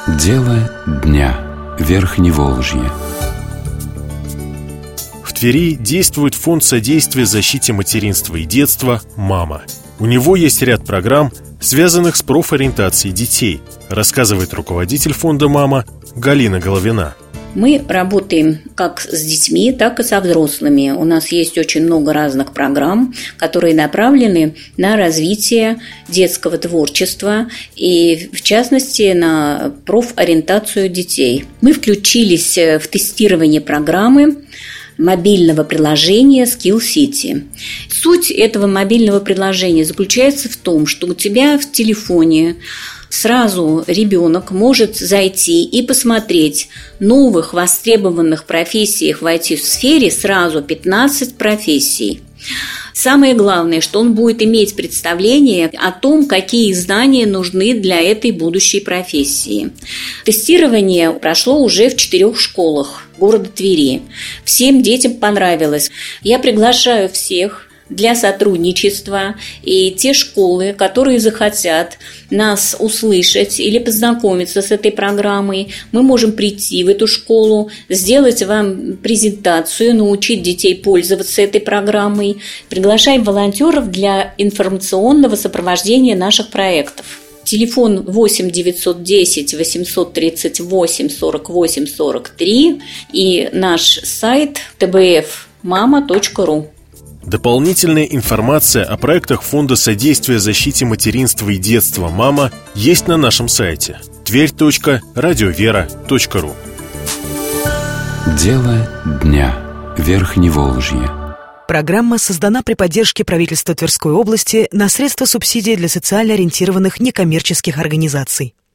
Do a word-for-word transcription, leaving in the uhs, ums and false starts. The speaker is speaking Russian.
Дело дня. Верхневолжье. В Твери действует фонд содействия защите материнства и детства «Мама». У него есть ряд программ, связанных с профориентацией детей, рассказывает руководитель фонда «Мама» Галина Головина. Мы работаем как с детьми, так и со взрослыми. У нас есть очень много разных программ, которые направлены на развитие детского творчества и, в частности, на профориентацию детей. Мы включились в тестирование программы мобильного приложения Skill City. Суть этого мобильного приложения заключается в том, что у тебя в телефоне сразу ребенок может зайти и посмотреть новых востребованных профессиях в ай ти-сфере, сразу пятнадцать профессий. Самое главное, что он будет иметь представление о том, какие знания нужны для этой будущей профессии. Тестирование прошло уже в четырех школах города Твери. Всем детям понравилось. Я приглашаю всех для сотрудничества, и те школы, которые захотят нас услышать или познакомиться с этой программой, мы можем прийти в эту школу, сделать вам презентацию, научить детей пользоваться этой программой. Приглашаем волонтеров для информационного сопровождения наших проектов. Телефон восемь девятьсот десять восемьсот тридцать восемь сорок восемь сорок три и наш сайт тэ бэ эф мама точка ру. Дополнительная информация о проектах Фонда содействия защите материнства и детства «Мама» есть на нашем сайте тверь точка радиовера точка ру. Дело дня. Верхневолжье. Программа создана при поддержке правительства Тверской области на средства субсидий для социально ориентированных некоммерческих организаций.